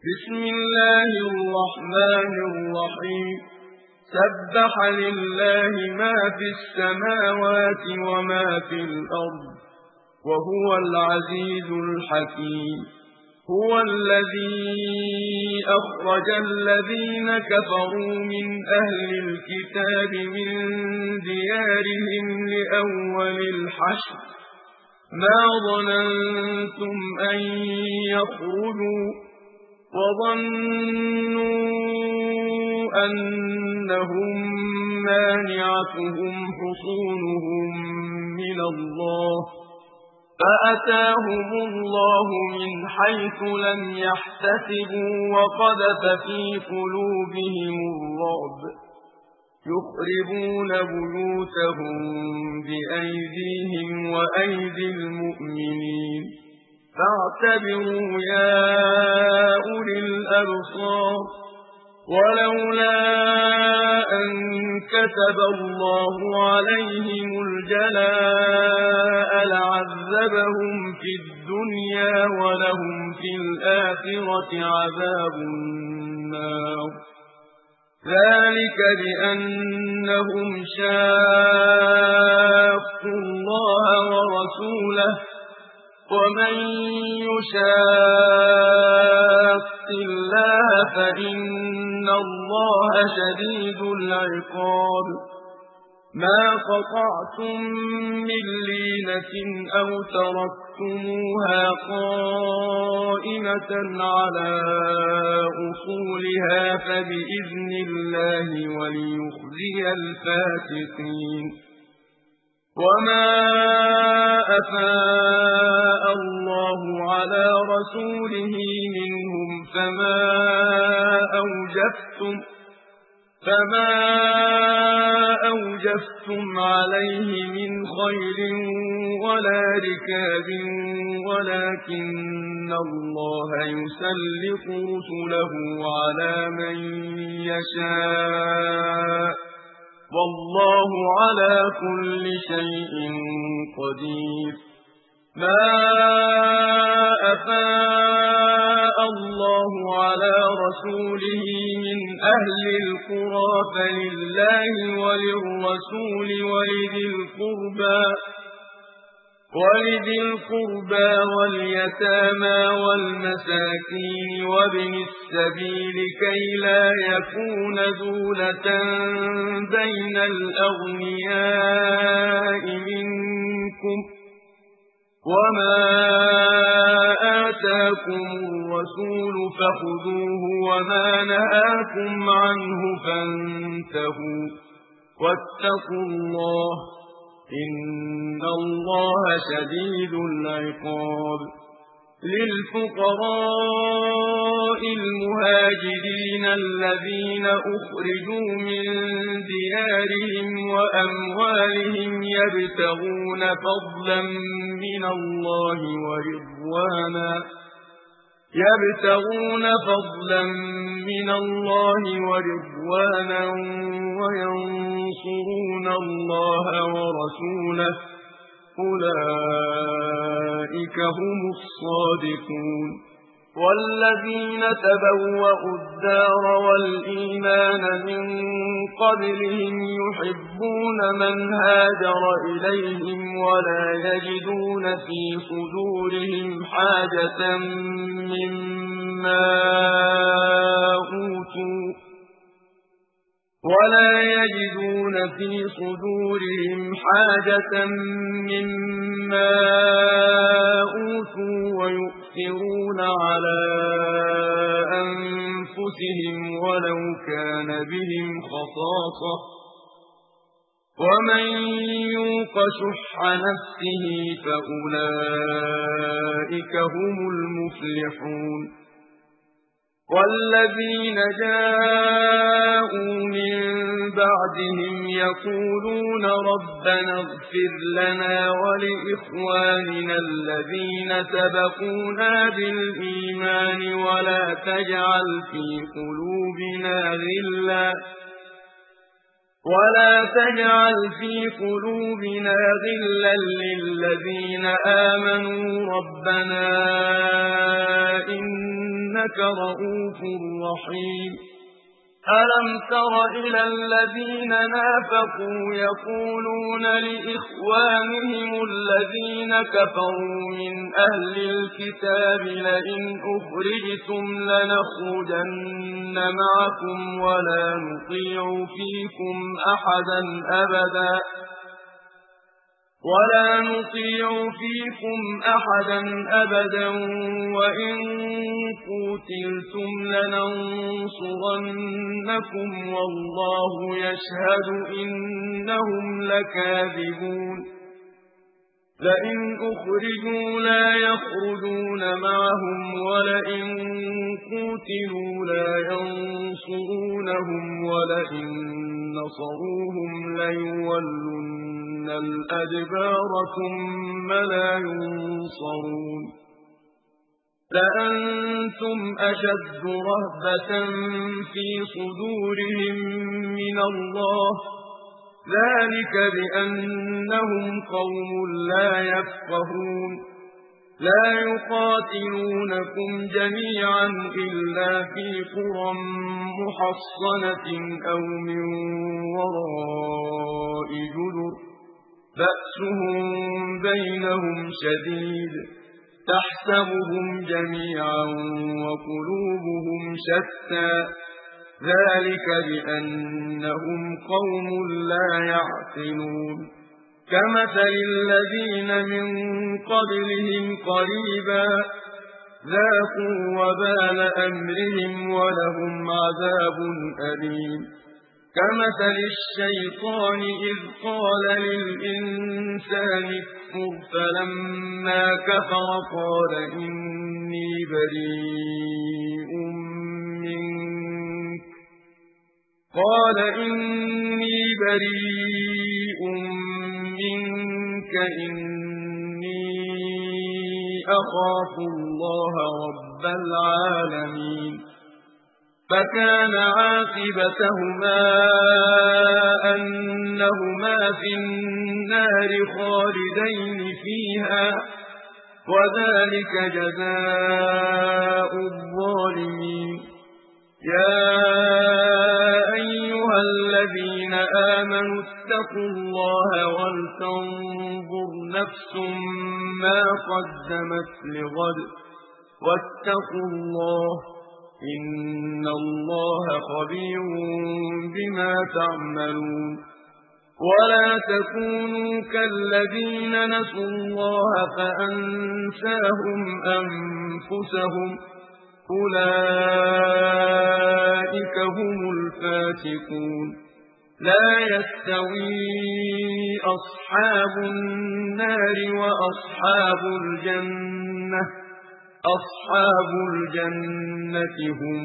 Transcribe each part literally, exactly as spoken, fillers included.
بسم الله الرحمن الرحيم سبح لله ما في السماوات وما في الأرض وهو العزيز الحكيم هو الذي أخرج الذين كفروا من أهل الكتاب من ديارهم لأول الحشر ما ظننتم أن يخرجوا وظنوا أنهم مانعتهم حصونهم من الله فأتاهم الله من حيث لم يحتسبوا وقذف في قلوبهم الرعب يخربون بيوتهم بأيديهم وأيدي المؤمنين فاعتبروا يا أولي الأبصار ولولا أن كتب الله عليهم الجلاء لعذبهم في الدنيا ولهم في الآخرة عذاب النار ذلك بأنهم شاقوا الله ورسوله ومن يشاق الله فإن الله شديد العقاب ما قطعتم من لينة أو تركتموها قائمة على أصولها فبإذن الله وليخزي الفاسقين وما أفاء الله على رسوله منهم فما أوجفتم فما أوجفتم عليه من خيل ولا ركاب ولكن الله يسلط رسله على من يشاء والله على كل شيء قدير ما أفاء الله على رسوله من أهل القرى فلله وللرسول ولذي القربى ولذي القربى واليتامى والمساكين وابن السبيل كي لا يكون دولة بين الأغنياء منكم وما آتاكم الرسول فخذوه وما نهاكم عنه فانتهوا واتقوا الله إن الله شديد العقاب للفقراء المهاجرين الذين أخرجوا من ديارهم وأموالهم يبتغون فضلا من الله ورضوانا يبتغون فضلا من الله ورضوانا وينصرون الله ورسوله أولئك هم الصادقون والذين تبوأوا الدار والإيمان من قبلهم يحبون من هاجر إليهم ولا يجدون في صدورهم حاجة مما أوتوا ولا يجدون في صدورهم حاجة مما أوتوا ويؤثرون على أنفسهم ولو كان بهم خصاصة ومن يوق شح نفسه فأولئك هم المفلحون والذين جاءوا من بعدهم يقولون ربنا اغفر لنا ولإخواننا الذين سبقونا بالإيمان ولا تجعل في قلوبنا غلا ولا تجعل في قلوبنا غلا للذين آمنوا ربنا إن إنك رؤوف رحيم ألم تر إلى الذين نافقوا يقولون لإخوانهم الذين كفروا من أهل الكتاب لئن أخرجتم لنخرجن معكم ولا نطيع فيكم أحدا أبدا ولا نطيع فيكم أحدا أبدا وإن قتلتم لننصرنكم والله يشهد إنهم لكاذبون لئن أخرجوا لا يخرجون معهم ولئن قتلوا لا ينصرونهم ولئن نصروهم ليولن الأدبار ثم لا ينصرون لأنتم أشد رهبة في صدورهم من الله ذلك بأنهم قوم لا يفقهون لا يقاتلونكم جميعا إلا في قرى محصنة أو من وراء جدر بأسهم بينهم شديد تحسبهم جميعا وقلوبهم شتى ذلك بأنهم قوم لا يعقلون كمثل الذين من قبلهم قريبا ذاقوا وبال أمرهم ولهم عذاب أليم كمثل الشيطان إذ قال للإنسان اكفر فلما كفر قال إني بريء منك قال إني بريء منك إني أخاف الله رب العالمين فكان عاقبتهما أنهما في النار خالدين فيها وذلك جزاء الظالمين يا أيها الذين آمنوا اتقوا الله ولتنظر نفس ما قدمت لغد واتقوا الله إن الله خبير بما تعملون ولا تكونوا كالذين نسوا الله فأنساهم أنفسهم أولئك هم الفاسقون لا يستوي أصحاب النار وأصحاب الجنة أصحاب الجنة هم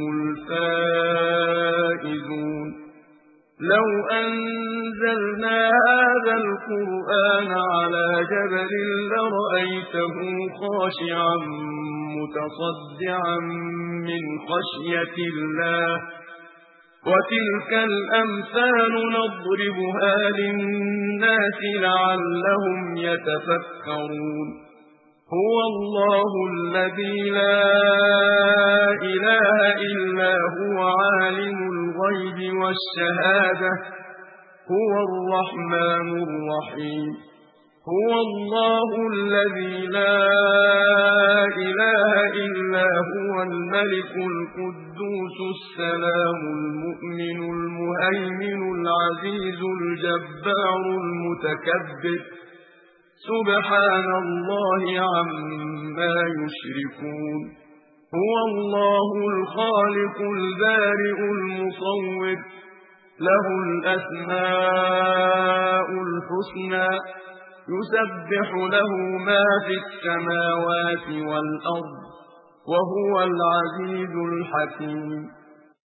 الفائزون لو أنزلنا هذا القرآن على جبل لرأيته خاشعا متصدعا من خشية الله وتلك الأمثال نضربها للناس لعلهم يتفكرون هو الله الذي لا إله إلا هو عالم الغيب والشهادة هو الرحمن الرحيم هو الله الذي لا إله إلا هو الملك القدوس السلام المؤمن المهيمن العزيز الجبار المتكبر سبحان الله عما يشركون هو الله الخالق البارئ المصور له الأسماء الحسنى يسبح له ما في السماوات والأرض وهو العزيز الحكيم